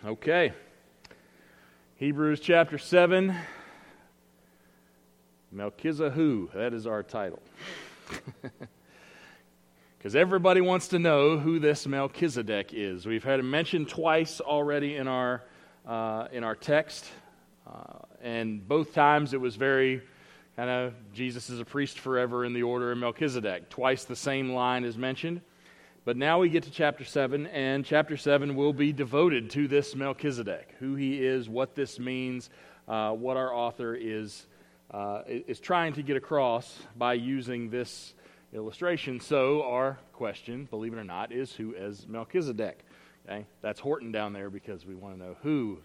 Okay. Hebrews chapter 7. Melchizedek, that is our title. Because everybody wants to know who this Melchizedek is. We've had it mentioned twice already in our text, and both times it was very kind of Jesus is a priest forever in the order of Melchizedek. Twice the same line is mentioned. But now we get to chapter 7, and chapter 7 will be devoted to this Melchizedek, who he is, what this means, what our author is trying to get across by using this illustration. So our question, believe it or not, is who is Melchizedek? Okay, that's Horton down there because we want to know who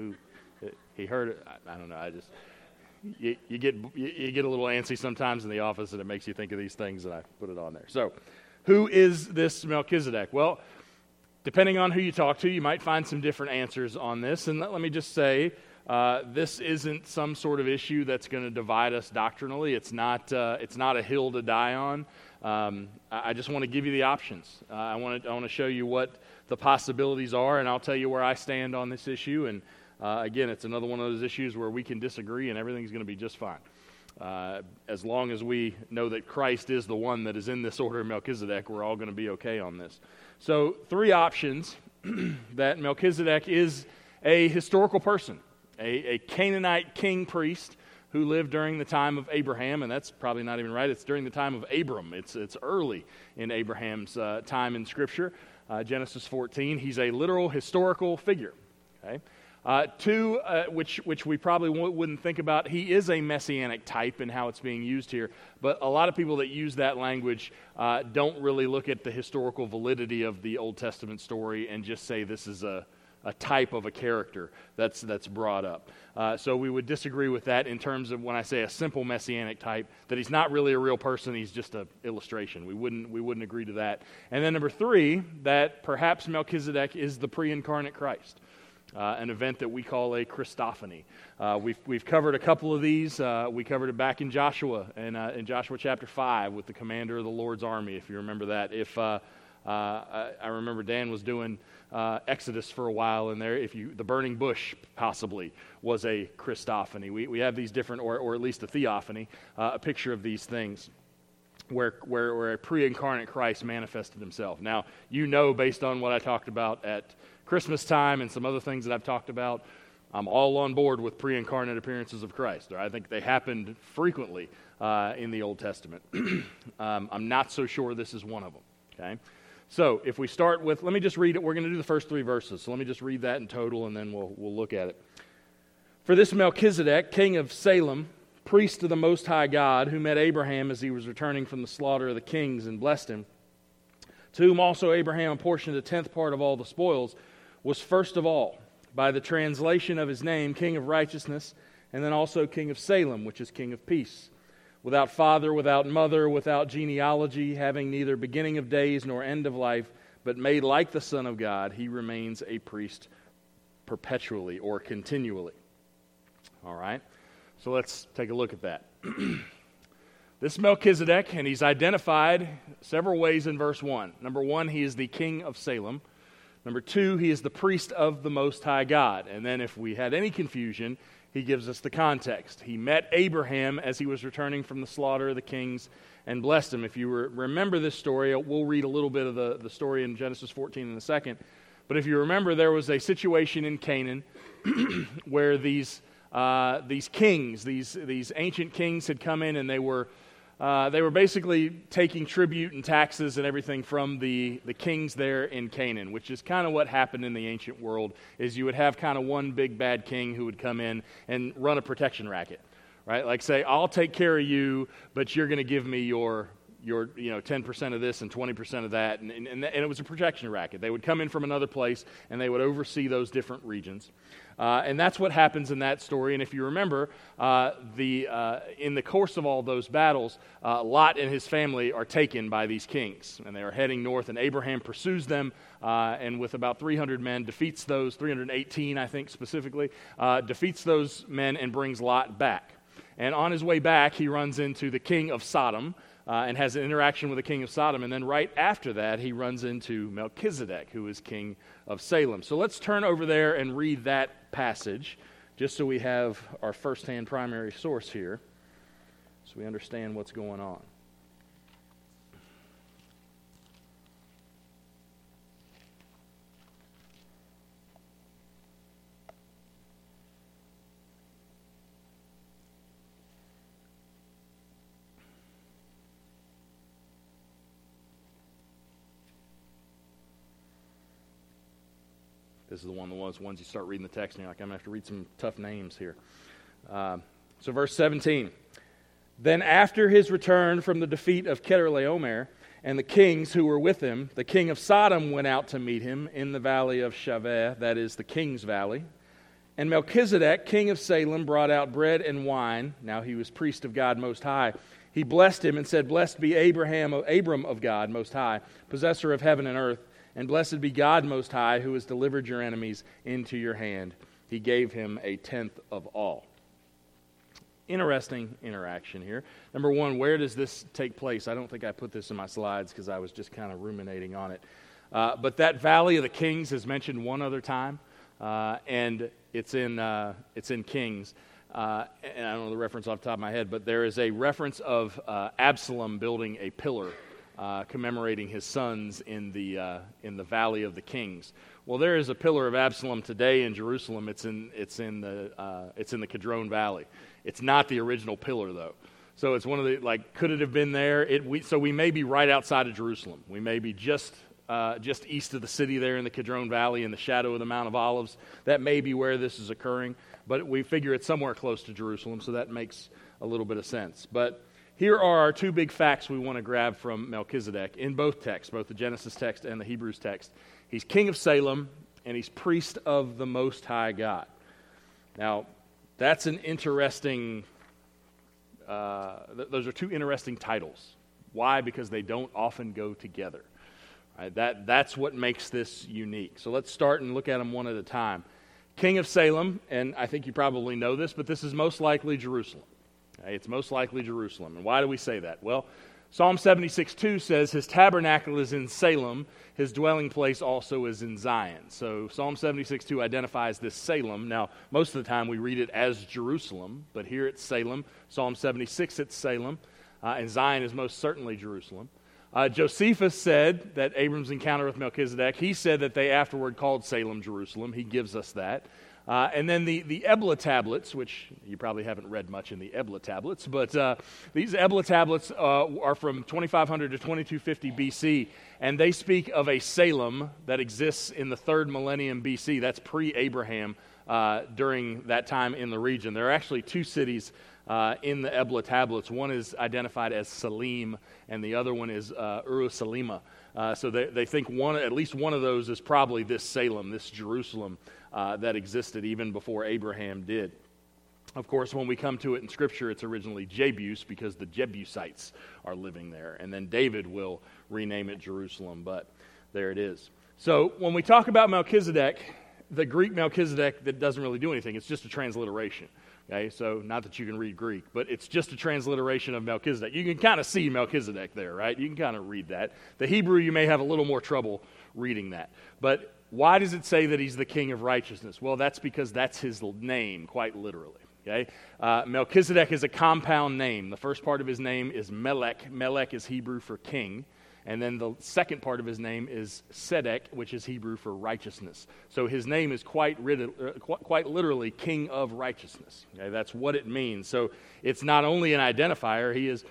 he heard it. I don't know. You get a little antsy sometimes in the office, and it makes you think of these things, and I put it on there. So, who is this Melchizedek? Well, depending on who you talk to, you might find some different answers on this. And let me just say, this isn't some sort of issue that's going to divide us doctrinally. It's not a hill to die on. I just want to give you the options. I want to show you what the possibilities are, and I'll tell you where I stand on this issue. And again, it's another one of those issues where we can disagree, and everything's going to be just fine. As long as we know that Christ is the one that is in this order of Melchizedek, we're all going to be okay on this. So, three options: that Melchizedek is a historical person, a Canaanite king priest who lived during the time of Abraham, and that's probably not even right. It's during the time of Abram. It's early in Abraham's time in Scripture, Genesis 14. He's a literal historical figure. Okay. Two, which we probably wouldn't think about, he is a messianic type in how it's being used here, but a lot of people that use that language don't really look at the historical validity of the Old Testament story and just say this is a type of a character that's brought up. So we would disagree with that in terms of when I say a simple messianic type, that he's not really a real person, he's just an illustration. We wouldn't agree to that. And then number three, that perhaps Melchizedek is the pre-incarnate Christ. An event that we call a Christophany. We've covered a couple of these. We covered it back in Joshua, in Joshua chapter 5 with the commander of the Lord's army, if you remember that. I remember Dan was doing Exodus for a while in there. The burning bush possibly was a Christophany. We have these different, or at least a theophany, a picture of these things. Where a pre-incarnate Christ manifested himself. Now, you know, based on what I talked about at Christmas time and some other things that I've talked about, I'm all on board with pre-incarnate appearances of Christ. I think they happened frequently in the Old Testament. I'm not so sure this is one of them. Okay, so if we start with, let me just read it. We're going to do the first three verses, so let me just read that in total, and then we'll look at it. For this Melchizedek, king of Salem, priest of the Most High God, who met Abraham as he was returning from the slaughter of the kings and blessed him, to whom also Abraham apportioned a tenth part of all the spoils, was first of all, by the translation of his name, King of Righteousness, and then also King of Salem, which is King of Peace. Without father, without mother, without genealogy, having neither beginning of days nor end of life, but made like the Son of God, he remains a priest perpetually or continually. All right? So let's take a look at that. This Melchizedek, and he's identified several ways in verse 1. Number 1, he is the king of Salem. Number 2, he is the priest of the Most High God. And then if we had any confusion, he gives us the context. He met Abraham as he was returning from the slaughter of the kings and blessed him. If you remember this story, we'll read a little bit of the story in Genesis 14 in a second. But if you remember, there was a situation in Canaan where these kings, these ancient kings had come in, and they were basically taking tribute and taxes and everything from the kings there in Canaan, which is kind of what happened in the ancient world, is you would have kind of one big bad king who would come in and run a protection racket, right? Like say, I'll take care of you, but you're going to give me your 10% of this and 20% of that, and it was a protection racket. They would come in from another place, and they would oversee those different regions. And that's what happens in that story. And if you remember, in the course of all those battles, Lot and his family are taken by these kings, and they are heading north, and Abraham pursues them, and with about 300 men, defeats those, 318 I think specifically, defeats those men and brings Lot back. And on his way back, he runs into the king of Sodom, and has an interaction with the king of Sodom. And then right after that, he runs into Melchizedek, who is king of Salem. So let's turn over there and read that passage, just so we have our first-hand primary source here, so we understand what's going on. This is one of the ones you start reading the text and you're like, I'm going to have to read some tough names here. So verse 17. Then after his return from the defeat of Chedorlaomer and the kings who were with him, the king of Sodom went out to meet him in the valley of Shaveh, that is the king's valley. And Melchizedek, king of Salem, brought out bread and wine. Now he was priest of God Most High. He blessed him and said, Blessed be Abram of God Most High, possessor of heaven and earth. And blessed be God Most High, who has delivered your enemies into your hand. He gave him a tenth of all. Interesting interaction here. Number one, where does this take place? I don't think I put this in my slides because I was just kind of ruminating on it. But that Valley of the Kings is mentioned one other time, and it's in Kings. And I don't know the reference off the top of my head, but there is a reference of Absalom building a pillar commemorating his sons in the Valley of the Kings. Well, there is a pillar of Absalom today in Jerusalem. It's in the Kidron Valley. It's not the original pillar though. So it's one of the could it have been there? So we may be right outside of Jerusalem. We may be just east of the city there in the Kidron Valley in the shadow of the Mount of Olives. That may be where this is occurring, but we figure it's somewhere close to Jerusalem, so that makes a little bit of sense. But here are our two big facts we want to grab from Melchizedek in both texts, both the Genesis text and the Hebrews text. He's king of Salem, and he's priest of the Most High God. Now, that's an interesting, those are two interesting titles. Why? Because they don't often go together. Right? That's what makes this unique. So let's start and look at them one at a time. King of Salem, and I think you probably know this, but this is most likely Jerusalem. It's most likely Jerusalem. And why do we say that? Well, Psalm 76:2 says, His tabernacle is in Salem, His dwelling place also is in Zion. So Psalm 76:2 identifies this Salem. Now, most of the time we read it as Jerusalem, but here it's Salem. Psalm 76, it's Salem. And Zion is most certainly Jerusalem. Josephus said that Abram's encounter with Melchizedek, he said that they afterward called Salem Jerusalem. He gives us that. And then the Ebla tablets, which you probably haven't read much in the Ebla tablets, but these Ebla tablets are from 2500 to 2250 BC, and they speak of a Salem that exists in the 3rd millennium BC. That's pre-Abraham during that time in the region. There are actually two cities in the Ebla tablets. One is identified as Salim, and the other one is Urushalima. So they think at least one of those is probably this Salem, this Jerusalem that existed even before Abraham did. Of course, when we come to it in Scripture, it's originally Jebus because the Jebusites are living there. And then David will rename it Jerusalem, but there it is. So when we talk about Melchizedek, the Greek Melchizedek, that doesn't really do anything. It's just a transliteration. Okay, so not that you can read Greek, but it's just a transliteration of Melchizedek. You can kind of see Melchizedek there, right? You can kind of read that. The Hebrew, you may have a little more trouble reading that. But why does it say that he's the king of righteousness? Well, that's because that's his name, quite literally. Okay, Melchizedek is a compound name. The first part of his name is Melech. Melech is Hebrew for king. And then the second part of his name is Sedek, which is Hebrew for righteousness. So his name is quite literally King of Righteousness. Okay, that's what it means. So it's not only an identifier.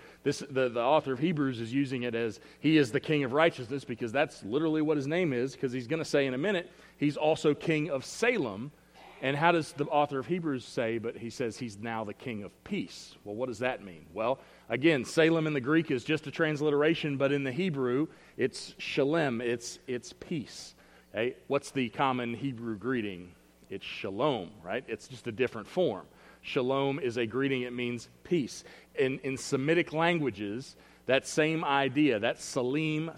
The author of Hebrews is using it as he is the King of Righteousness because that's literally what his name is, because he's going to say in a minute he's also King of Salem. And how does the author of Hebrews say, but he says he's now the King of Peace? Well, what does that mean? Well, again, Salem in the Greek is just a transliteration, but in the Hebrew, it's shalem, it's peace. Okay? What's the common Hebrew greeting? It's shalom, right? It's just a different form. Shalom is a greeting, it means peace. In Semitic languages, that same idea, that salem,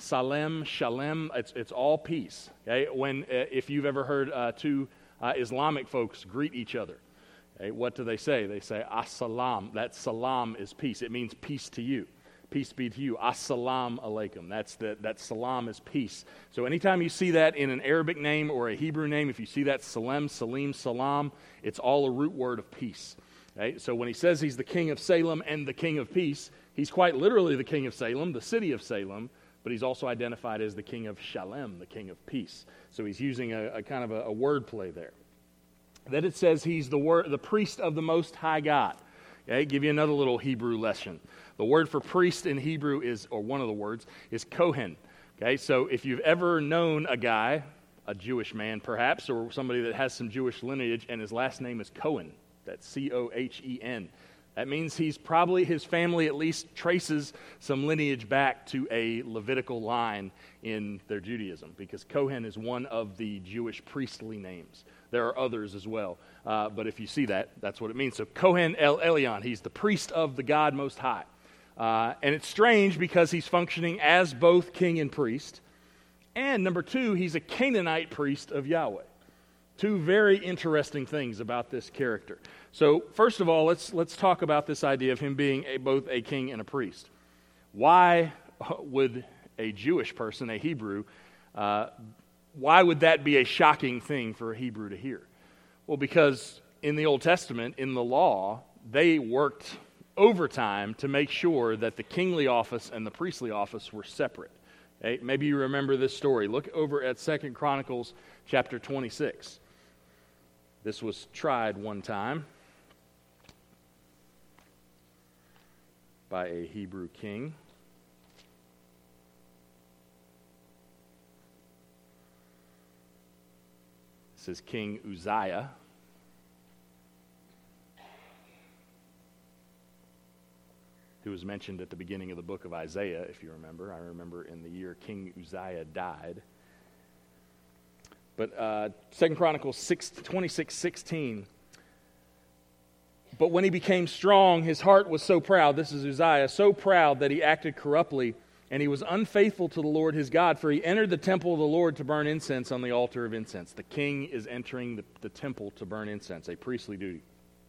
shalem, it's all peace. Okay? If you've ever heard two Islamic folks greet each other, okay, what do they say? They say, as-salam. That salam is peace. It means peace to you. Peace be to you. Assalamu alaikum. That salam is peace. So anytime you see that in an Arabic name or a Hebrew name, if you see that salam, salam, it's all a root word of peace. Okay? So when he says he's the king of Salem and the king of peace, he's quite literally the king of Salem, the city of Salem, but he's also identified as the king of Shalem, the king of peace. So he's using a kind of a word play there. Then it says he's the priest of the Most High God. Okay, give you another little Hebrew lesson. The word for priest in Hebrew or one of the words, is Kohen. Okay, so if you've ever known a guy, a Jewish man perhaps, or somebody that has some Jewish lineage, and his last name is Cohen, that's C-O-H-E-N, that means his family at least traces some lineage back to a Levitical line in their Judaism, because Kohen is one of the Jewish priestly names. There are others as well, but if you see that, that's what it means. So Kohen El Elyon, he's the priest of the God Most High. And it's strange because he's functioning as both king and priest. And number two, he's a Canaanite priest of Yahweh. Two very interesting things about this character. So first of all, let's talk about this idea of him being both a king and a priest. Why would a Jewish person, a Hebrew, why would that be a shocking thing for a Hebrew to hear? Well, because in the Old Testament, in the law, they worked overtime to make sure that the kingly office and the priestly office were separate. Okay? Maybe you remember this story. Look over at 2 Chronicles chapter 26. This was tried one time by a Hebrew king. This is King Uzziah. Who was mentioned at the beginning of the book of Isaiah, if you remember. I remember in the year King Uzziah died. But 2 Chronicles 26:16. But when he became strong, his heart was so proud, this is Uzziah, so proud that he acted corruptly, and he was unfaithful to the Lord his God, for he entered the temple of the Lord to burn incense on the altar of incense. The king is entering the temple to burn incense, a priestly duty.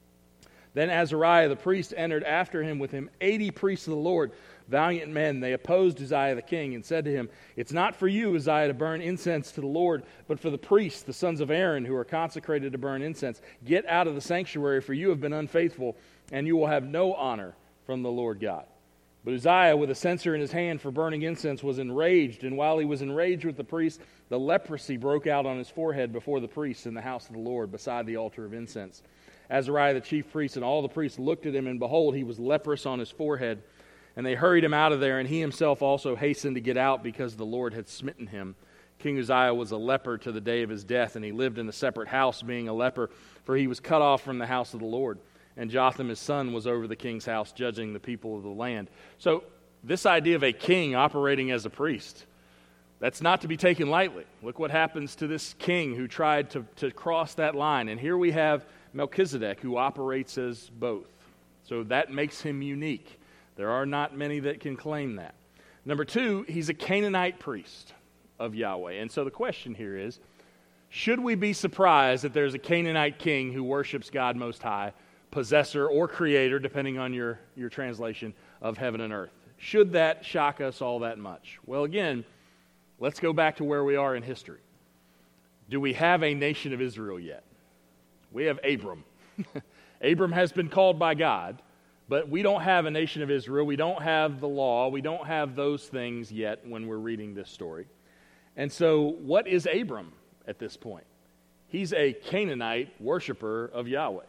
Then Azariah the priest entered after him with him 80 priests of the Lord, valiant men. They opposed Uzziah the king and said to him, "It's not for you, Uzziah, to burn incense to the Lord, but for the priests, the sons of Aaron, who are consecrated to burn incense. Get out of the sanctuary, for you have been unfaithful, and you will have no honor from the Lord God." But Uzziah, with a censer in his hand for burning incense, was enraged, and while he was enraged with the priests, the leprosy broke out on his forehead before the priests in the house of the Lord, beside the altar of incense. Azariah the chief priest and all the priests looked at him, and behold, he was leprous on his forehead. And they hurried him out of there, and he himself also hastened to get out because the Lord had smitten him. King Uzziah was a leper to the day of his death, and he lived in a separate house, being a leper, for he was cut off from the house of the Lord. And Jotham his son was over the king's house, judging the people of the land. So this idea of a king operating as a priest, that's not to be taken lightly. Look what happens to this king who tried to cross that line. And here we have Melchizedek, who operates as both. So that makes him unique. There are not many that can claim that. Number two, he's a Canaanite priest of Yahweh. And so the question here is, should we be surprised that there's a Canaanite king who worships God Most High, possessor or creator, depending on your translation, of heaven and earth? Should that shock us all that much? Well, again, let's go back to where we are in history. Do we have a nation of Israel yet? We have Abram. Abram has been called by God, but we don't have a nation of Israel. We don't have the law. We don't have those things yet when we're reading this story. And so what is Abram at this point? He's a Canaanite worshiper of Yahweh.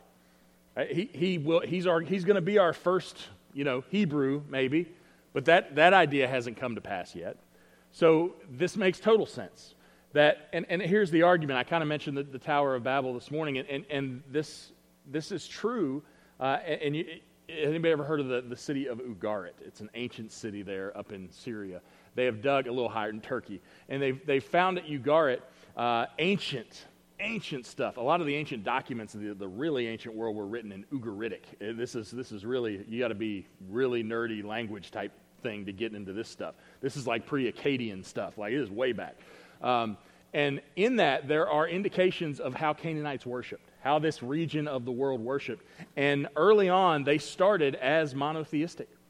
He's going to be our first, Hebrew maybe, but that idea hasn't come to pass yet. So this makes total sense. And here's the argument. I kind of mentioned the Tower of Babel this morning, and this is true. Anybody ever heard of the city of Ugarit? It's an ancient city there up in Syria. They have dug a little higher in Turkey, and they found at Ugarit ancient stuff. A lot of the ancient documents of the really ancient world were written in Ugaritic. This is really, you got to be really nerdy language type thing to get into this stuff. This is like pre-Akkadian stuff. Like, it is way back. And in that, there are indications of how Canaanites worshipped, how this region of the world worshipped. And early on, they started as monotheistic.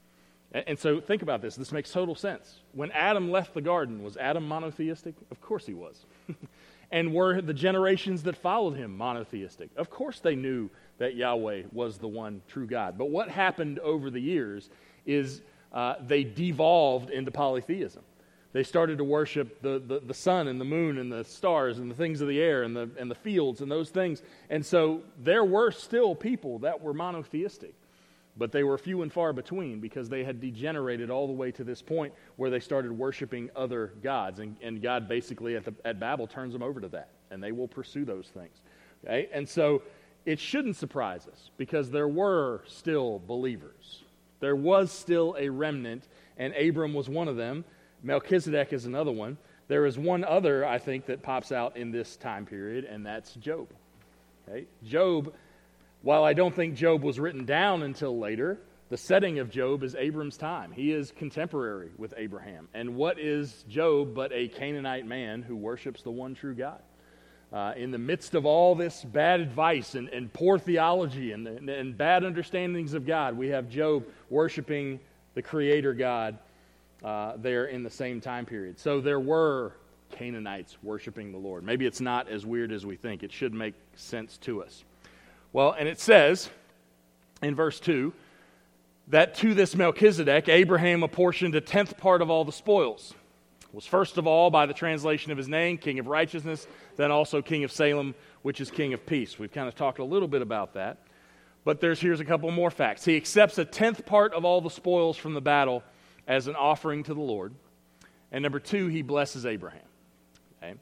And so think about this. This makes total sense. When Adam left the garden, was Adam monotheistic? Of course he was. And were the generations that followed him monotheistic? Of course they knew that Yahweh was the one true God. But what happened over the years is they devolved into polytheism. They started to worship the sun and the moon and the stars and the things of the air and the fields and those things. And so there were still people that were monotheistic. But they were few and far between because they had degenerated all the way to this point where they started worshiping other gods. And God basically at Babel turns them over to that. And they will pursue those things. Okay? And so it shouldn't surprise us because there were still believers. There was still a remnant, and Abram was one of them. Melchizedek is another one. There is one other, I think, that pops out in this time period, and that's Job. Okay? Job, while I don't think Job was written down until later, the setting of Job is Abram's time. He is contemporary with Abraham. And what is Job but a Canaanite man who worships the one true God? In the midst of all this bad advice and poor theology and bad understandings of God, we have Job worshiping the Creator God there in the same time period. So there were Canaanites worshiping the Lord. Maybe it's not as weird as we think. It should make sense to us. Well, and it says in verse 2 that to this Melchizedek, Abraham apportioned a tenth part of all the spoils. Was first of all, by the translation of his name, King of Righteousness, then also King of Salem, which is King of Peace. We've kind of talked a little bit about that. But here's a couple more facts. He accepts a tenth part of all the spoils from the battle as an offering to the Lord. And number 2, he blesses Abraham. Okay?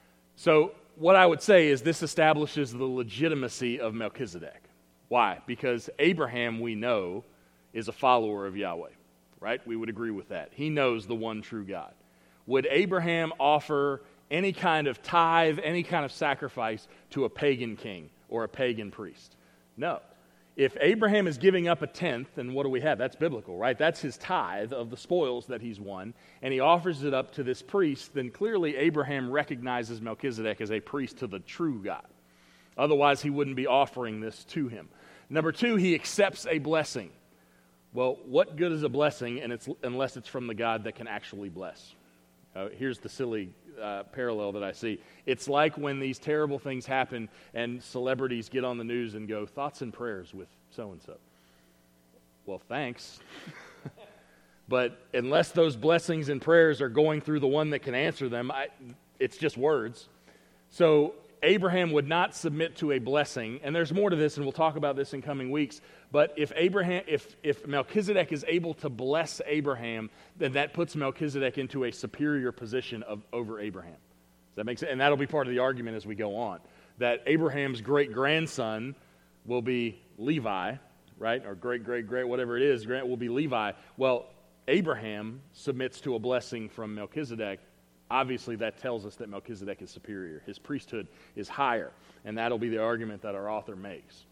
So what I would say is this establishes the legitimacy of Melchizedek. Why? Because Abraham, we know, is a follower of Yahweh. Right? We would agree with that. He knows the one true God. Would Abraham offer any kind of tithe, any kind of sacrifice to a pagan king or a pagan priest? No. If Abraham is giving up a tenth, then what do we have? That's biblical, right? That's his tithe of the spoils that he's won, and he offers it up to this priest, then clearly Abraham recognizes Melchizedek as a priest to the true God. Otherwise, he wouldn't be offering this to him. Number 2, he accepts a blessing. Well, what good is a blessing unless it's from the God that can actually bless? Here's the silly parallel that I see. It's like when these terrible things happen and celebrities get on the news and go, thoughts and prayers with so-and-so. Well, thanks. But unless those blessings and prayers are going through the one that can answer them, it's just words. So Abraham would not submit to a blessing, and there's more to this, and we'll talk about this in coming weeks. But if Melchizedek is able to bless Abraham, then that puts Melchizedek into a superior position over Abraham. Does that make sense? And that'll be part of the argument as we go on. That Abraham's great-grandson will be Levi, right? Or great-great-great, whatever it is, will be Levi. Well, Abraham submits to a blessing from Melchizedek. Obviously, that tells us that Melchizedek is superior. His priesthood is higher, and that'll be the argument that our author makes.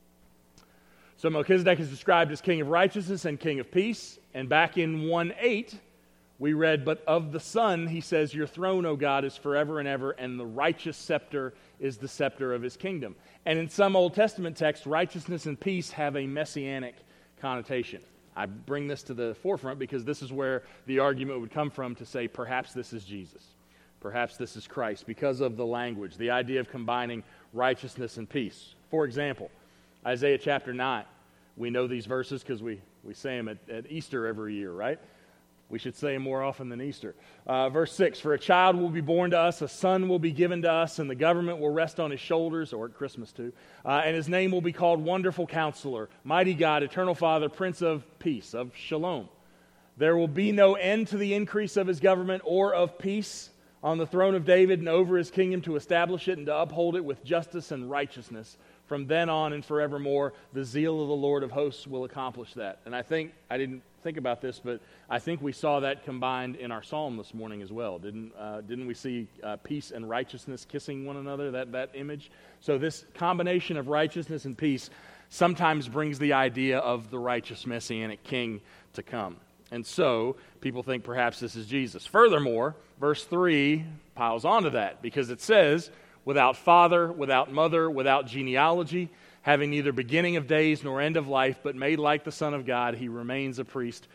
So Melchizedek is described as King of Righteousness and King of Peace, and back in 1:8, we read, but of the Son, he says, your throne, O God, is forever and ever, and the righteous scepter is the scepter of his kingdom. And in some Old Testament texts, righteousness and peace have a messianic connotation. I bring this to the forefront because this is where the argument would come from to say perhaps this is Jesus. Perhaps this is Christ because of the language, the idea of combining righteousness and peace. For example, Isaiah chapter 9. We know these verses because we say them at Easter every year, right? We should say them more often than Easter. Verse 6, for a child will be born to us, a son will be given to us, and the government will rest on his shoulders, or at Christmas too, and his name will be called Wonderful Counselor, Mighty God, Eternal Father, Prince of Peace, of Shalom. There will be no end to the increase of his government or of peace on the throne of David and over his kingdom to establish it and to uphold it with justice and righteousness. From then on and forevermore, the zeal of the Lord of hosts will accomplish that. And I didn't think about this, but I think we saw that combined in our psalm this morning as well. Didn't we see peace and righteousness kissing one another, that image? So this combination of righteousness and peace sometimes brings the idea of the righteous messianic king to come. And so people think perhaps this is Jesus. Furthermore, verse 3 piles onto that because it says, without father, without mother, without genealogy, having neither beginning of days nor end of life, but made like the Son of God, he remains a priest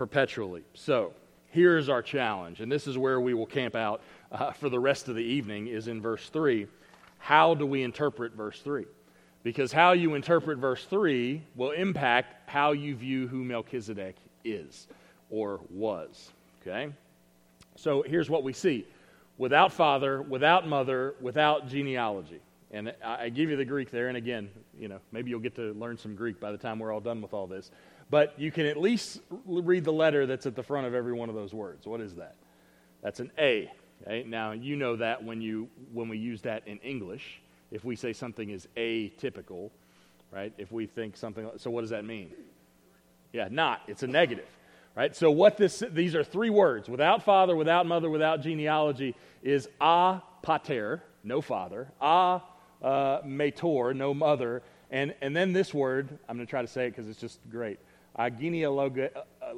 perpetually. So, here's our challenge, and this is where we will camp out for the rest of the evening, is in verse 3. How do we interpret verse 3? Because how you interpret verse 3 will impact how you view who Melchizedek is or was. Okay? So here's what we see. Without father, without mother, without genealogy. And I give you the Greek there, and again, maybe you'll get to learn some Greek by the time we're all done with all this. But you can at least read the letter that's at the front of every one of those words. What is that? That's an A. Okay? Now, you know that when we use that in English, if we say something is atypical, right? If we think something, so what does that mean? Yeah, not. It's a negative, right? So these are three words. Without father, without mother, without genealogy is a pater, no father, a mator, no mother, and then this word, I'm going to try to say it because it's just great. Agenealogo,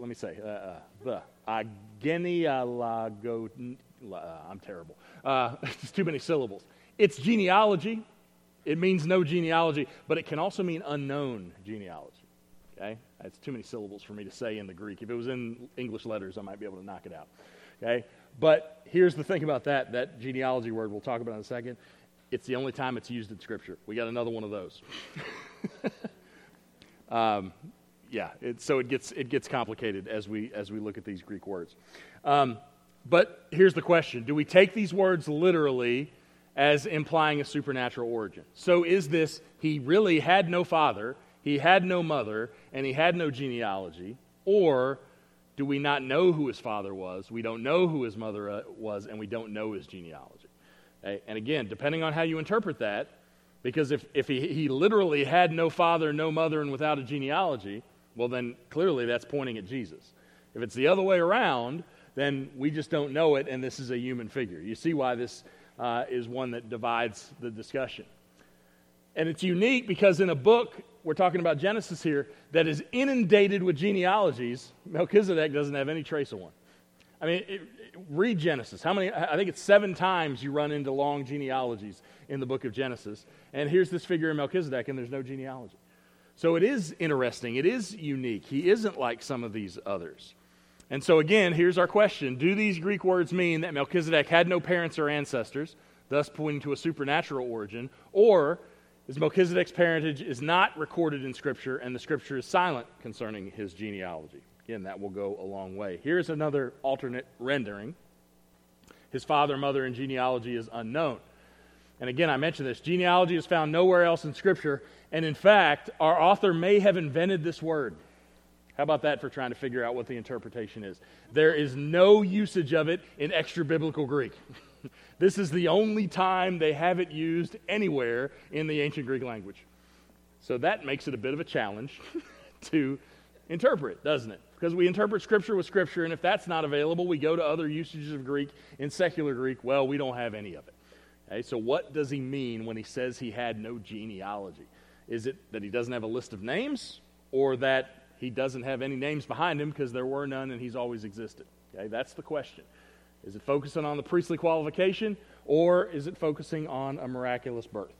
I'm terrible. It's too many syllables. It's genealogy. It means no genealogy, but it can also mean unknown genealogy. Okay? That's too many syllables for me to say in the Greek. If it was in English letters, I might be able to knock it out. Okay? But here's the thing about that genealogy word we'll talk about in a second. It's the only time it's used in Scripture. We got another one of those. So it gets complicated as we look at these Greek words. But here's the question. Do we take these words literally as implying a supernatural origin? So is this, he really had no father, he had no mother, and he had no genealogy? Or do we not know who his father was, we don't know who his mother was, and we don't know his genealogy? Okay? And again, depending on how you interpret that, because if he literally had no father, no mother, and without a genealogy, well then clearly that's pointing at Jesus. If it's the other way around, then we just don't know it, and this is a human figure. You see why this is one that divides the discussion. And it's unique because in a book, we're talking about Genesis here, that is inundated with genealogies, Melchizedek doesn't have any trace of one. I mean, read Genesis. How many? I think it's 7 times you run into long genealogies in the book of Genesis. And here's this figure in Melchizedek, and there's no genealogy. So it is interesting. It is unique. He isn't like some of these others. And so again, here's our question. Do these Greek words mean that Melchizedek had no parents or ancestors, thus pointing to a supernatural origin, or is Melchizedek's parentage is not recorded in Scripture, and the Scripture is silent concerning his genealogy? Again, that will go a long way. Here's another alternate rendering. His father, mother, and genealogy is unknown. And again, I mentioned this. Genealogy is found nowhere else in Scripture, and in fact, our author may have invented this word. How about that for trying to figure out what the interpretation is? There is no usage of it in extra-biblical Greek. This is the only time they have it used anywhere in the ancient Greek language. So that makes it a bit of a challenge to interpret, doesn't it? Because we interpret Scripture with Scripture, and if that's not available, we go to other usages of Greek. In secular Greek, well, we don't have any of it. Okay, so what does he mean when he says he had no genealogy? Is it that he doesn't have a list of names, or that he doesn't have any names behind him because there were none and he's always existed? Okay, that's the question. Is it focusing on the priestly qualification, or is it focusing on a miraculous birth?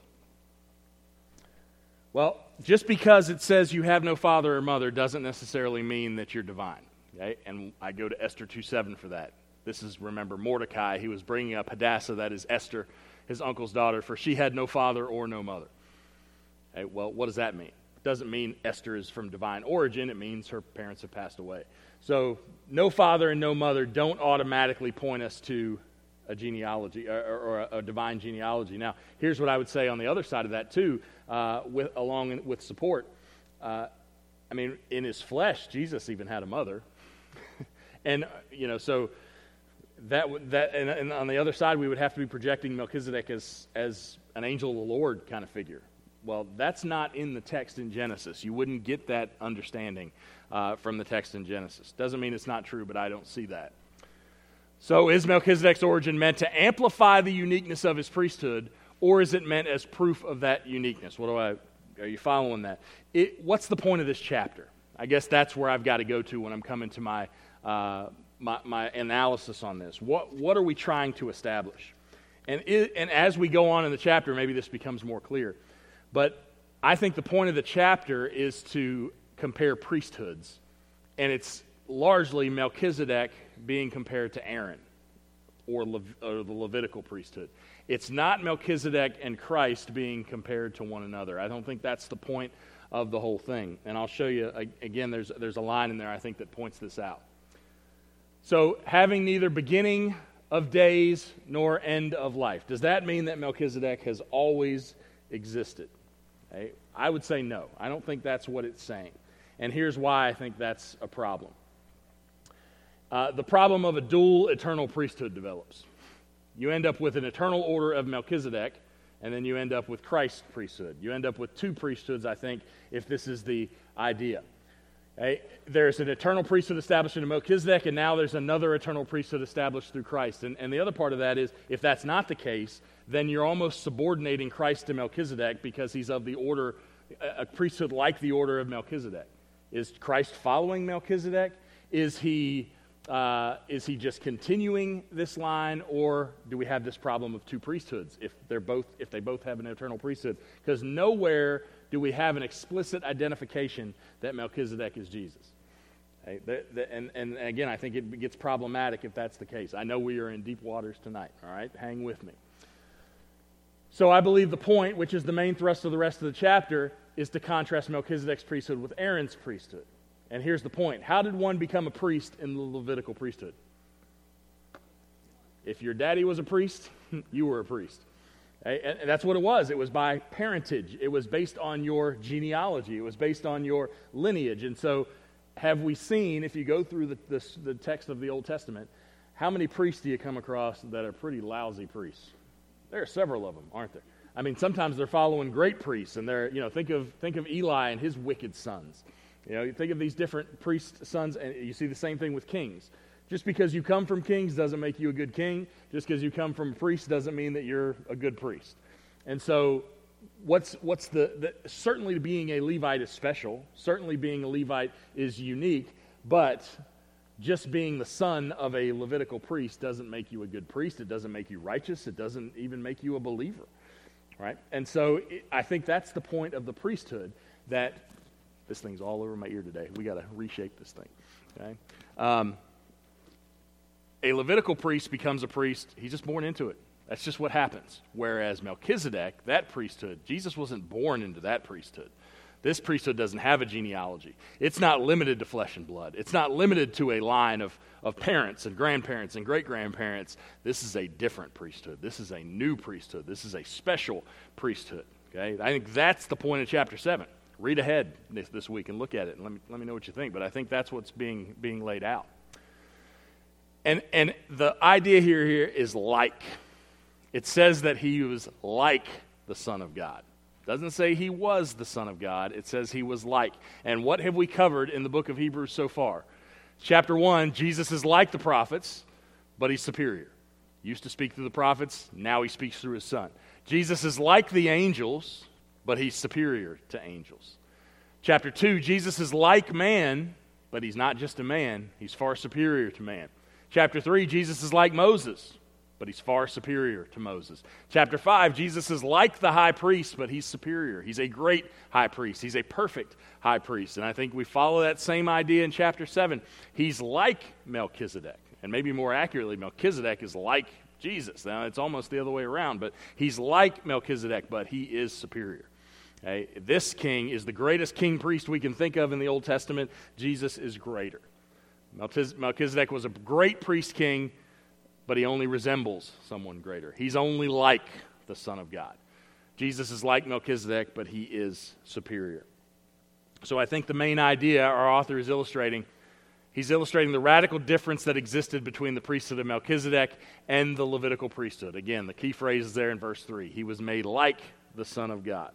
Well, just because it says you have no father or mother doesn't necessarily mean that you're divine. Okay? And I go to Esther 2:7 for that. This is, remember, Mordecai. He was bringing up Hadassah, that is Esther, his uncle's daughter, for she had no father or no mother. Okay, well, what does that mean? It doesn't mean Esther is from divine origin. It means her parents have passed away. So no father and no mother don't automatically point us to a genealogy or a divine genealogy. Now, here's what I would say on the other side of that too, along with support. In his flesh, Jesus even had a mother, and so that and on the other side, we would have to be projecting Melchizedek as an angel of the Lord kind of figure. Well, that's not in the text in Genesis. You wouldn't get that understanding from the text in Genesis. Doesn't mean it's not true, but I don't see that. So is Melchizedek's origin meant to amplify the uniqueness of his priesthood, or is it meant as proof of that uniqueness? Are you following that? What's the point of this chapter? I guess that's where I've got to go to when I'm coming to my analysis on this. What are we trying to establish? And as we go on in the chapter, maybe this becomes more clear. But I think the point of the chapter is to compare priesthoods. And it's largely Melchizedek being compared to Aaron or the Levitical priesthood. It's not Melchizedek and Christ being compared to one another. I don't think that's the point of the whole thing. And I'll show you, again, there's a line in there I think that points this out. So, having neither beginning of days nor end of life. Does that mean that Melchizedek has always existed? Okay? I would say no. I don't think that's what it's saying. And here's why I think that's a problem. The problem of a dual eternal priesthood develops. You end up with an eternal order of Melchizedek, and then you end up with Christ's priesthood. You end up with two priesthoods, I think, if this is the idea. Okay? There's an eternal priesthood established in Melchizedek, and now there's another eternal priesthood established through Christ. And the other part of that is, if that's not the case, then you're almost subordinating Christ to Melchizedek because he's of the order, a priesthood like the order of Melchizedek. Is Christ following Melchizedek? Is he just continuing this line, or do we have this problem of two priesthoods if they both have an eternal priesthood? Because nowhere do we have an explicit identification that Melchizedek is Jesus. Okay? And again, I think it gets problematic if that's the case. I know we are in deep waters tonight. All right, hang with me. So I believe the point, which is the main thrust of the rest of the chapter, is to contrast Melchizedek's priesthood with Aaron's priesthood. And here's the point. How did one become a priest in the Levitical priesthood? If your daddy was a priest, you were a priest. And that's what it was. It was by parentage. It was based on your genealogy. It was based on your lineage. And so have we seen, if you go through the text of the Old Testament, how many priests do you come across that are pretty lousy priests? There are several of them, aren't there? I mean, sometimes they're following great priests, and they're, think of Eli and his wicked sons. You think of these different priest sons, and you see the same thing with kings. Just because you come from kings doesn't make you a good king. Just because you come from priests doesn't mean that you're a good priest. And so, what's the certainly being a Levite is special. Certainly being a Levite is unique, but just being the son of a Levitical priest doesn't make you a good priest. It doesn't make you righteous. It doesn't even make you a believer. Right? And so I think that's the point of the priesthood, that this thing's all over my ear today. We got to reshape this thing. Okay? A Levitical priest becomes a priest. He's just born into it. That's just what happens. Whereas Melchizedek, that priesthood, Jesus wasn't born into that priesthood. This priesthood doesn't have a genealogy. It's not limited to flesh and blood. It's not limited to a line of parents and grandparents and great-grandparents. This is a different priesthood. This is a new priesthood. This is a special priesthood. Okay? I think that's the point of chapter 7. Read ahead this week and look at it, and let me know what you think. But I think that's what's being laid out. And the idea here is like. It says that he was like the Son of God. It doesn't say he was the Son of God. It says he was like. And what have we covered in the book of Hebrews so far? Chapter 1, Jesus is like the prophets, but he's superior. Used to speak through the prophets, now he speaks through his Son. Jesus is like the angels, but he's superior to angels. Chapter 2, Jesus is like man, but he's not just a man. He's far superior to man. Chapter 3, Jesus is like Moses, but he's far superior to Moses. Chapter 5, Jesus is like the high priest, but he's superior. He's a great high priest. He's a perfect high priest. And I think we follow that same idea in chapter 7. He's like Melchizedek. And maybe more accurately, Melchizedek is like Jesus. Now, it's almost the other way around, but he's like Melchizedek, but he is superior. Okay? This king is the greatest king priest we can think of in the Old Testament. Jesus is greater. Melchizedek was a great priest king, but he only resembles someone greater. He's only like the Son of God. Jesus is like Melchizedek, but he is superior. So I think the main idea our author is illustrating, he's illustrating the radical difference that existed between the priesthood of Melchizedek and the Levitical priesthood. Again, the key phrase is there in verse 3. He was made like the Son of God.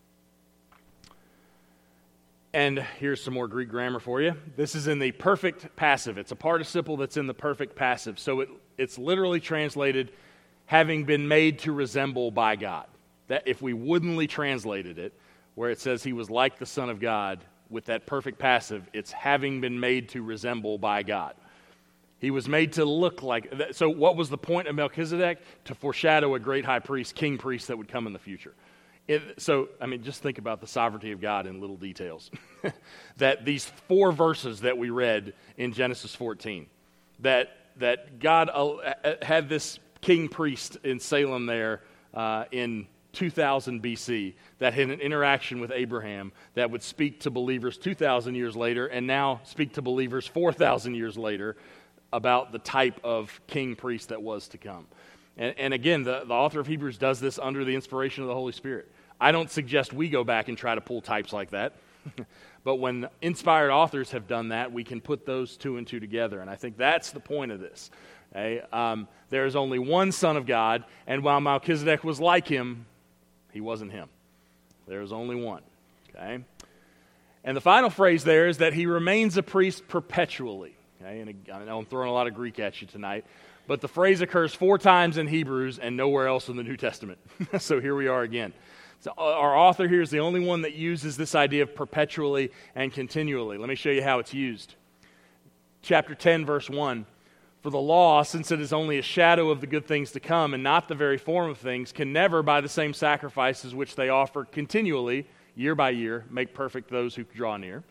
And here's some more Greek grammar for you. This is in the perfect passive. It's a participle that's in the perfect passive. So it's literally translated, having been made to resemble by God. That if we woodenly translated it, where it says he was like the Son of God, with that perfect passive, it's having been made to resemble by God. He was made to look like. So what was the point of Melchizedek? To foreshadow a great high priest, king priest that would come in the future. Just think about the sovereignty of God in little details. That these 4 verses that we read in Genesis 14, that God had this king priest in Salem there in 2000 BC that had an interaction with Abraham that would speak to believers 2,000 years later and now speak to believers 4,000 years later about the type of king priest that was to come. And again, the author of Hebrews does this under the inspiration of the Holy Spirit. I don't suggest we go back and try to pull types like that. But when inspired authors have done that, we can put those 2 and 2 together. And I think that's the point of this. Okay? There is only one Son of God, and while Melchizedek was like him, he wasn't him. There is only one. Okay? And the final phrase there is that he remains a priest perpetually. Okay? And I know I'm throwing a lot of Greek at you tonight, but the phrase occurs 4 times in Hebrews and nowhere else in the New Testament. So here we are again. So our author here is the only one that uses this idea of perpetually and continually. Let me show you how it's used. Chapter 10, verse 1. For the law, since it is only a shadow of the good things to come and not the very form of things, can never, by the same sacrifices which they offer continually, year by year, make perfect those who draw near.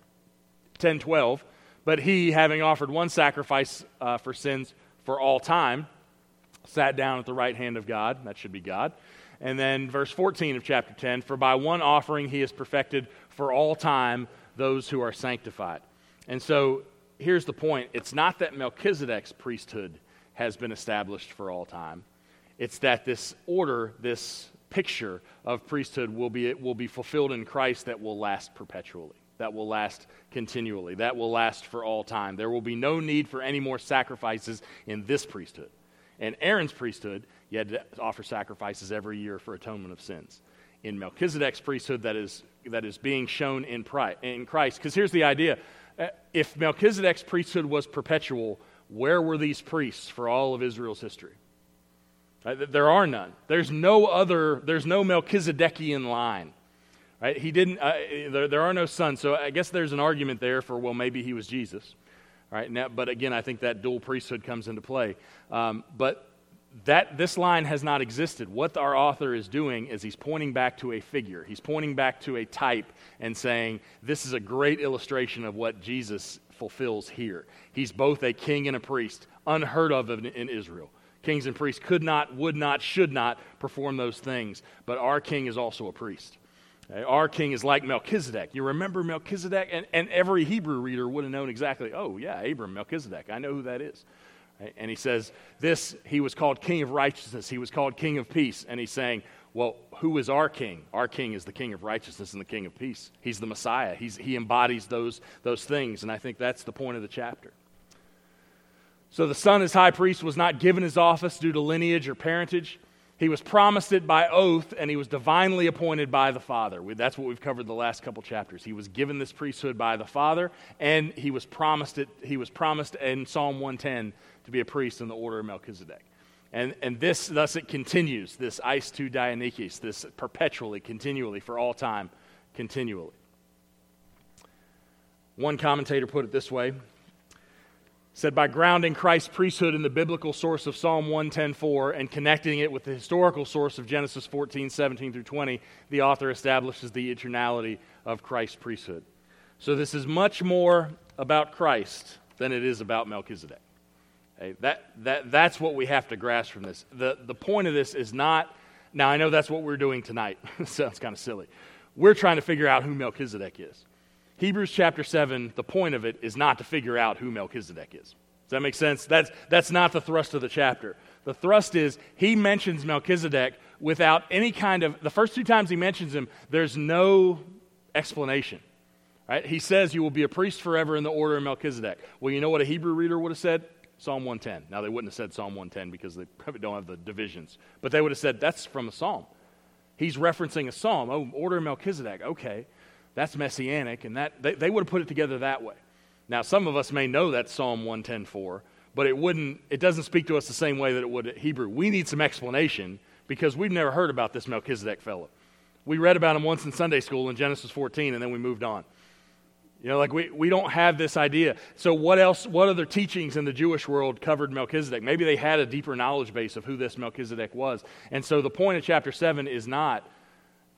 10:12. But he, having offered one sacrifice for sins for all time, sat down at the right hand of God. That should be God. And then verse 14 of chapter 10, for by one offering he has perfected for all time those who are sanctified. And so here's the point. It's not that Melchizedek's priesthood has been established for all time. It's that this order, this picture of priesthood will be fulfilled in Christ that will last perpetually, that will last continually, that will last for all time. There will be no need for any more sacrifices in this priesthood. In Aaron's priesthood, you had to offer sacrifices every year for atonement of sins. In Melchizedek's priesthood, that is being shown in Christ. Because here's the idea. If Melchizedek's priesthood was perpetual, where were these priests for all of Israel's history? There are none. There's no Melchizedekian line. Right? He didn't. There are no sons. So I guess there's an argument there for, well, maybe he was Jesus. Right? Now, but again, I think that dual priesthood comes into play. But this line has not existed. What our author is doing is he's pointing back to a figure. He's pointing back to a type and saying, this is a great illustration of what Jesus fulfills here. He's both a king and a priest, unheard of in Israel. Kings and priests could not, would not, should not perform those things. But our king is also a priest. Okay? Our king is like Melchizedek. You remember Melchizedek? And every Hebrew reader would have known exactly, oh yeah, Abram, Melchizedek. I know who that is. And he says, he was called King of Righteousness. He was called King of Peace. And he's saying, well, who is our king? Our king is the King of Righteousness and the King of Peace. He's the Messiah. He embodies those things. And I think that's the point of the chapter. So the Son as high priest was not given his office due to lineage or parentage. He was promised it by oath, and he was divinely appointed by the Father. That's what we've covered the last couple chapters. He was given this priesthood by the Father, and he was promised it. He was promised in Psalm 110 to be a priest in the order of Melchizedek. And thus it continues, this eis tu Dionysius, this perpetually, continually, for all time, continually. One commentator put it this way, said, by grounding Christ's priesthood in the biblical source of Psalm 110:4 and connecting it with the historical source of Genesis 14:17 through 20, the author establishes the eternality of Christ's priesthood. So this is much more about Christ than it is about Melchizedek. Okay? That's what we have to grasp from this. The point of this is not, now I know that's what we're doing tonight. Sounds kind of silly. We're trying to figure out who Melchizedek is. Hebrews chapter 7, the point of it is not to figure out who Melchizedek is. Does that make sense? That's not the thrust of the chapter. The thrust is he mentions Melchizedek without any kind of, the first 2 times he mentions him, there's no explanation. Right? He says you will be a priest forever in the order of Melchizedek. Well, you know what a Hebrew reader would have said? Psalm 110. Now, they wouldn't have said Psalm 110 because they probably don't have the divisions. But they would have said that's from a psalm. He's referencing a psalm. Oh, order of Melchizedek. Okay. That's messianic, and that they would have put it together that way. Now, some of us may know that Psalm 110:4, but it doesn't speak to us the same way that it would at Hebrew. We need some explanation because we've never heard about this Melchizedek fellow. We read about him once in Sunday school in Genesis 14, and then we moved on. You know, like we don't have this idea. So what other teachings in the Jewish world covered Melchizedek? Maybe they had a deeper knowledge base of who this Melchizedek was. And so the point of chapter 7 is not,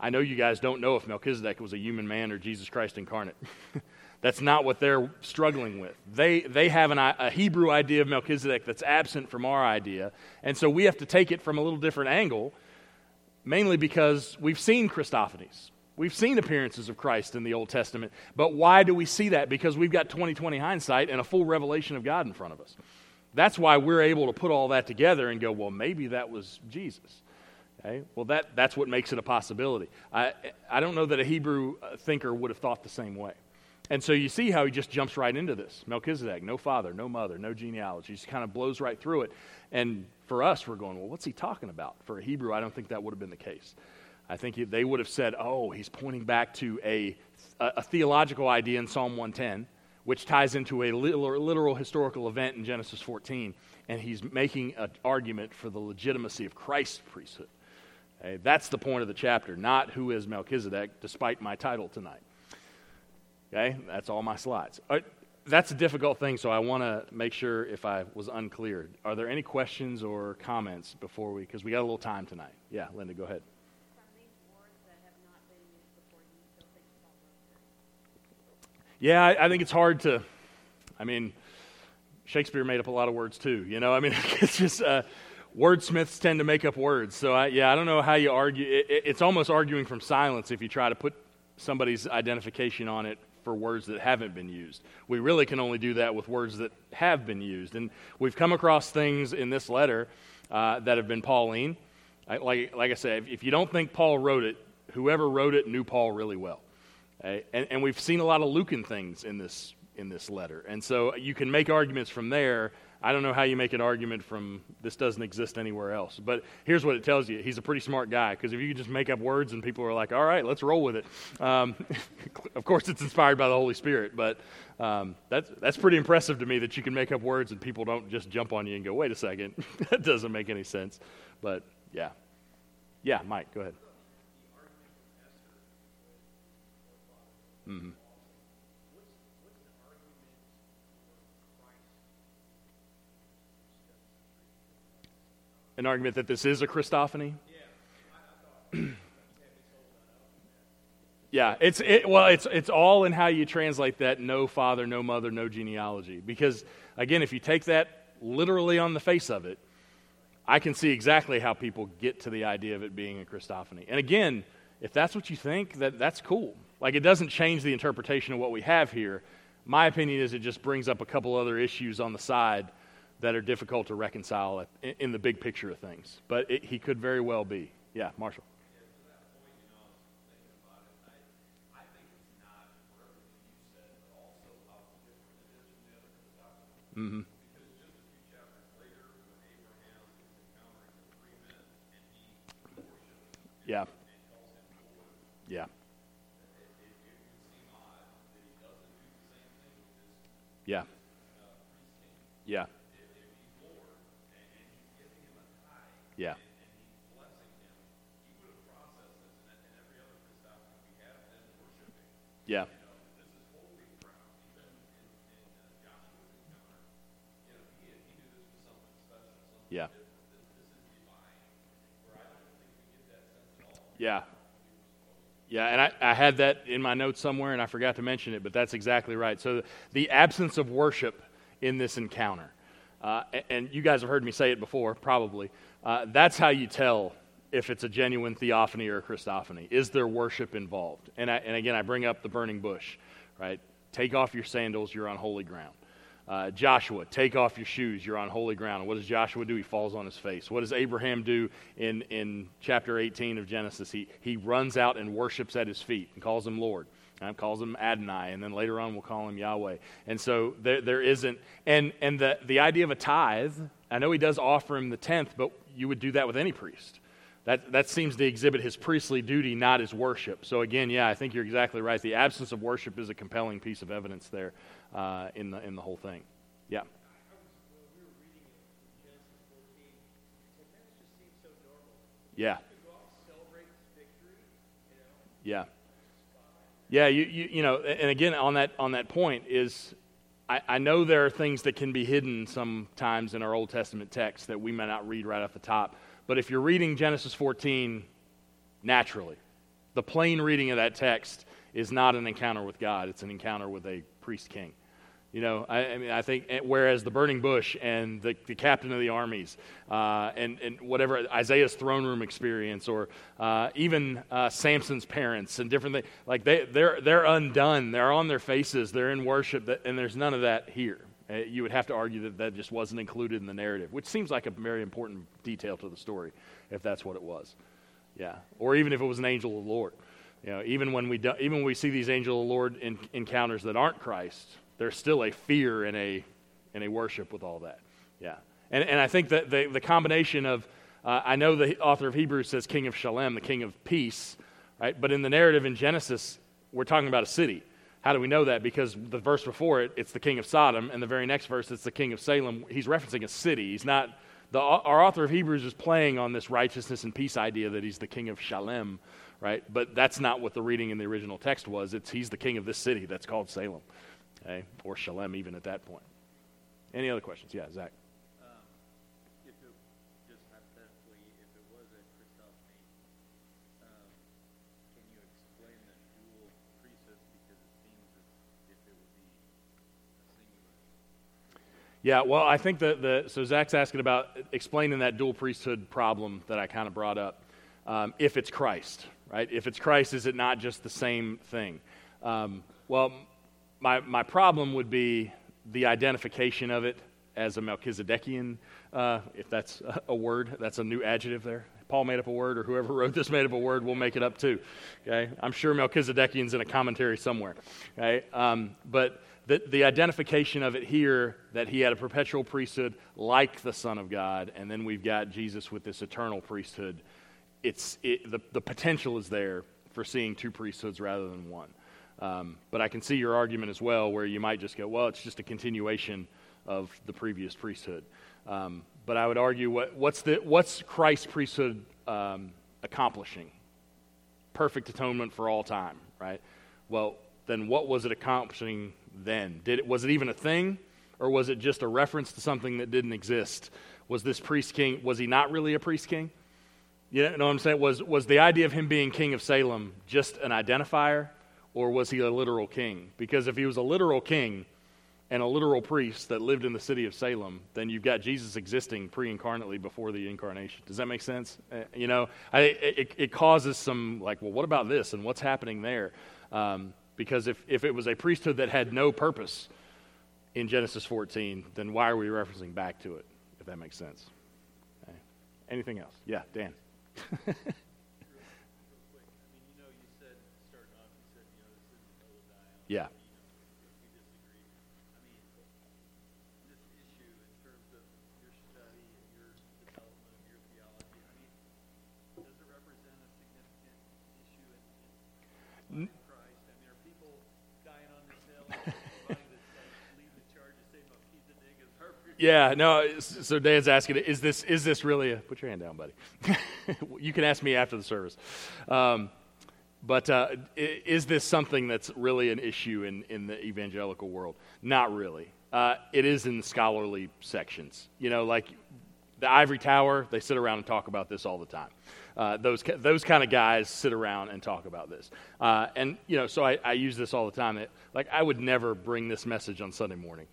I know you guys don't know if Melchizedek was a human man or Jesus Christ incarnate. That's not what they're struggling with. They have a Hebrew idea of Melchizedek that's absent from our idea, and so we have to take it from a little different angle, mainly because we've seen Christophanies. We've seen appearances of Christ in the Old Testament, but why do we see that? Because we've got 20/20 hindsight and a full revelation of God in front of us. That's why we're able to put all that together and go, well, maybe that was Jesus. Okay? Well, that's what makes it a possibility. I don't know that a Hebrew thinker would have thought the same way. And so you see how he just jumps right into this. Melchizedek, no father, no mother, no genealogy. He just kind of blows right through it. And for us, we're going, well, what's he talking about? For a Hebrew, I don't think that would have been the case. I think they would have said, oh, he's pointing back to a theological idea in Psalm 110, which ties into a literal historical event in Genesis 14, and he's making an argument for the legitimacy of Christ's priesthood. Okay? That's the point of the chapter, not who is Melchizedek, despite my title tonight. Okay, that's all my slides. That's a difficult thing, so I want to make sure if I was unclear. Are there any questions or comments before because we got a little time tonight. Yeah, Linda, go ahead. Some of these words that have not been used before, you still think Paul wrote them? Yeah, I think it's hard to, Shakespeare made up a lot of words too, it's just wordsmiths tend to make up words. So I don't know how you argue. It's almost arguing from silence if you try to put somebody's identification on it for words that haven't been used. We really can only do that with words that have been used. And we've come across things in this letter that have been Pauline. Like I said, if you don't think Paul wrote it, whoever wrote it knew Paul really well. Okay? And we've seen a lot of Lucan things in this letter. And so you can make arguments from there. I don't know how you make an argument from this doesn't exist anywhere else. But here's what it tells you. He's a pretty smart guy, because if you can just make up words and people are like, all right, let's roll with it. Of course, it's inspired by the Holy Spirit, but that's pretty impressive to me that you can make up words and people don't just jump on you and go, wait a second, that doesn't make any sense. But yeah. Yeah, Mike, go ahead. Mm-hmm. An argument that this is a Christophany? Yeah, it's all in how you translate that no father, no mother, no genealogy. Because, again, if you take that literally on the face of it, I can see exactly how people get to the idea of it being a Christophany. And again, if that's what you think, that's cool. Like, it doesn't change the interpretation of what we have here. My opinion is it just brings up a couple other issues on the side that are difficult to reconcile in the big picture of things. But he could very well be. Yeah, Marshall. Yeah, to that point, thinking about it, I think it's not for everything you said, but also how different it is from the other Christophany. Mm-hmm. Because just a few chapters later, when Abraham is encountering the three men, and he worships Yeah. and calls him Lord, Yeah. it would seem odd that he doesn't do the same thing with this Yeah. priest king. Yeah. Yeah. And he's blessing him, he would have processed this, and every other Christophany we have been worshiping. Yeah. This is holy ground. Even in Joshua's encounter, he knew this was something special, something Yeah. different. This is divine, where I don't think we get that sense at all. Yeah. Yeah, and I had that in my notes somewhere, and I forgot to mention it, but that's exactly right. So the absence of worship in this encounter, and you guys have heard me say it before, probably. That's how you tell if it's a genuine theophany or a Christophany. Is there worship involved? And again, I bring up the burning bush, right? Take off your sandals, you're on holy ground. Joshua, take off your shoes, you're on holy ground. And what does Joshua do? He falls on his face. What does Abraham do in chapter 18 of Genesis? He runs out and worships at his feet and calls him Lord. Calls him Adonai, and then later on we'll call him Yahweh. And so there isn't, and the idea of a tithe, I know he does offer him the 10th, but you would do that with any priest. That seems to exhibit his priestly duty, not his worship. So again, yeah, I think you're exactly right. The absence of worship is a compelling piece of evidence there in the whole thing. Yeah. When we were reading it in Genesis 14, it just seemed so normal. Yeah. You could go out and celebrate this victory, Yeah. Yeah, you know, and again on that point is, I know there are things that can be hidden sometimes in our Old Testament text that we may not read right off the top. But if you're reading Genesis 14 naturally, The plain reading of that text is not an encounter with God. It's an encounter with a priest king. I think, whereas the burning bush and the captain of the armies and whatever, Isaiah's throne room experience, or even Samson's parents and different things, like they're undone. They're on their faces. They're in worship, and there's none of that here. You would have to argue that just wasn't included in the narrative, which seems like a very important detail to the story, if that's what it was. Yeah, or even if it was an angel of the Lord. Even when we see these angel of the Lord encounters that aren't Christ, there's still a fear and a worship with all that. Yeah, and I think that the combination of I know the author of Hebrews says King of Shalem, the King of Peace, right? But in the narrative in Genesis, we're talking about a city. How do we know that? Because the verse before it, it's the king of Sodom, and the very next verse, it's the king of Salem. He's referencing a city. He's not. Our author of Hebrews is playing on this righteousness and peace idea that he's the king of Shalem, right? But that's not what the reading in the original text was. He's the king of this city that's called Salem, okay? Or Shalem even at that point. Any other questions? Yeah, Zach. If it, just hypothetically, if it was a Christophany, can you explain the dual priesthood? Because it seems as if it would be a singular. Yeah, well, I think so Zach's asking about explaining that dual priesthood problem that I kind of brought up. If it's Christ, right? If it's Christ, is it not just the same thing? Well, my problem would be the identification of it as a Melchizedekian, if that's a word. That's a new adjective there. Paul made up a word, or whoever wrote this made up a word. We'll make it up too. Okay, I'm sure Melchizedekian's in a commentary somewhere. Okay, but the identification of it here, that he had a perpetual priesthood like the Son of God, and then we've got Jesus with this eternal priesthood. The potential is there for seeing two priesthoods rather than one. But I can see your argument as well, where you might just go, well, it's just a continuation of the previous priesthood. But I would argue, what's Christ's priesthood accomplishing? Perfect atonement for all time, right? Well, then what was it accomplishing then? Was it even a thing, or was it just a reference to something that didn't exist? Was this priest king, was he not really a priest king? You know what I'm saying? Was the idea of him being king of Salem just an identifier, or was he a literal king? Because if he was a literal king and a literal priest that lived in the city of Salem, then you've got Jesus existing pre-incarnately before the incarnation. Does that make sense? It causes some, like, well, what about this, and what's happening there? Because if it was a priesthood that had no purpose in Genesis 14, then why are we referencing back to it, if that makes sense? Okay. Anything else? Yeah, Dan. Real quick. You said, starting off, this isn't Obadiah. Yeah. If we disagree. This issue in terms of your study and your development of your theology, does it represent a significant issue in Christ? Are people dying on this hill? Everybody that's leading the charge to say Melchizedek is her priest? Yeah, no, so Dan's asking, is this really put your hand down, buddy. You can ask me after the service. But is this something that's really an issue in the evangelical world? Not really. It is in the scholarly sections. Like the Ivory Tower, they sit around and talk about this all the time. Those kind of guys sit around and talk about this. So I use this all the time. I would never bring this message on Sunday morning.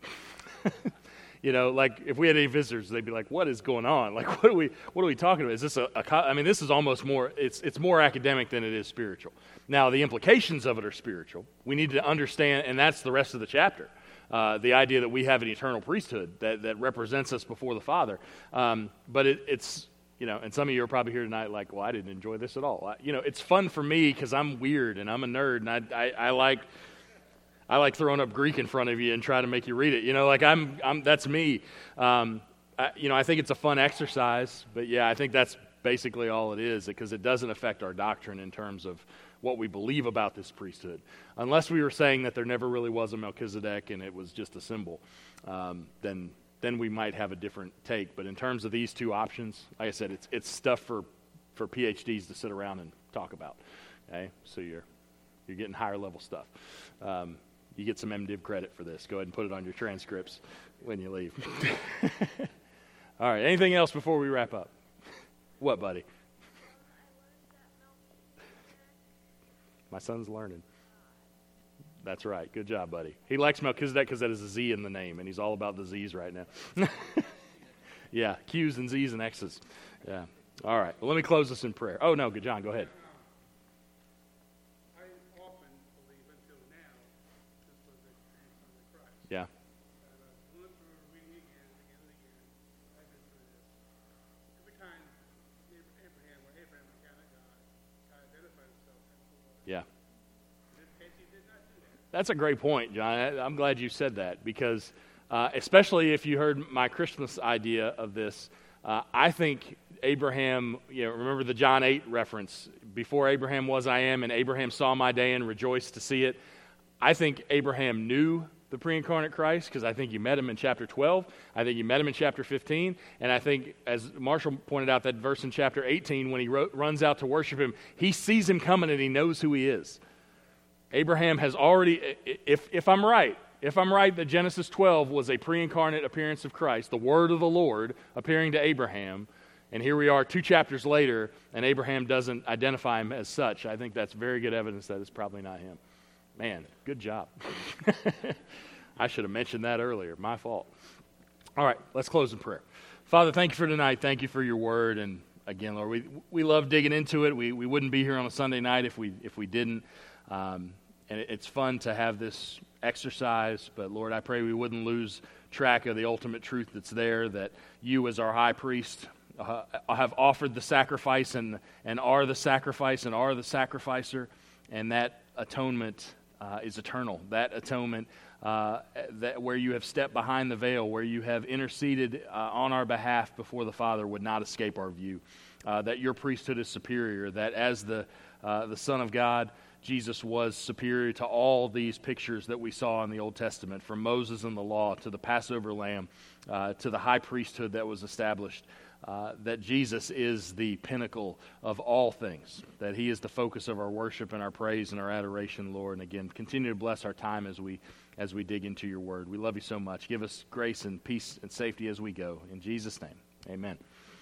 Like if we had any visitors, they'd be like, "What is going on? Like, what are we talking about? Is this this is almost more. It's more academic than it is spiritual. Now, the implications of it are spiritual. We need to understand, and that's the rest of the chapter. The idea that we have an eternal priesthood that represents us before the Father. But it's and some of you are probably here tonight like, well, I didn't enjoy this at all. It's fun for me because I'm weird and I'm a nerd, and I like throwing up Greek in front of you and trying to make you read it. That's me. I think it's a fun exercise, but yeah, I think that's basically all it is, because it doesn't affect our doctrine in terms of what we believe about this priesthood. Unless we were saying that there never really was a Melchizedek and it was just a symbol, then we might have a different take. But in terms of these two options, like I said, it's stuff for PhDs to sit around and talk about. Okay, so you're getting higher level stuff. You get some MDiv credit for this. Go ahead and put it on your transcripts when you leave. All right, anything else before we wrap up? What, buddy? My son's learning. That's right. Good job, buddy. He likes Melchizedek because that is a Z in the name, and he's all about the Z's right now. Yeah, Q's and Z's and X's. Yeah. All right. Well, let me close this in prayer. Oh, no, good, John, go ahead. I often believe until now this was a creation of Christ. Yeah. Going through reading again and again and again. I've been through this. Every time Abraham encountered God, God identified himself as the Lord. Yeah. In this case, he did not do that. That's a great point, John. I'm glad you said that because especially if you heard my Christmas idea of this, I think Abraham, remember the John 8 reference, before Abraham was I am, and Abraham saw my day and rejoiced to see it. I think Abraham knew the pre-incarnate Christ because I think you met him in chapter 12. I think you met him in chapter 15. And I think, as Marshall pointed out, that verse in chapter 18, when he runs out to worship him, he sees him coming and he knows who he is. Abraham has already, if I'm right that Genesis 12 was a pre-incarnate appearance of Christ, the word of the Lord appearing to Abraham, and here we are 2 chapters later, and Abraham doesn't identify him as such, I think that's very good evidence that it's probably not him. Man, good job. I should have mentioned that earlier. My fault. All right, let's close in prayer. Father, thank you for tonight. Thank you for your word, and again, Lord, we love digging into it. We wouldn't be here on a Sunday night if we didn't. And it's fun to have this exercise, but Lord, I pray we wouldn't lose track of the ultimate truth that's there, that you as our high priest have offered the sacrifice and are the sacrifice and are the sacrificer, and that atonement is eternal. That atonement that where you have stepped behind the veil, where you have interceded on our behalf before the Father, would not escape our view. That your priesthood is superior, that as the Son of God, Jesus was superior to all these pictures that we saw in the Old Testament, from Moses and the law to the Passover lamb to the high priesthood that was established, that Jesus is the pinnacle of all things, that he is the focus of our worship and our praise and our adoration, Lord. And again, continue to bless our time as we dig into your word. We love you so much. Give us grace and peace and safety as we go. In Jesus' name, amen.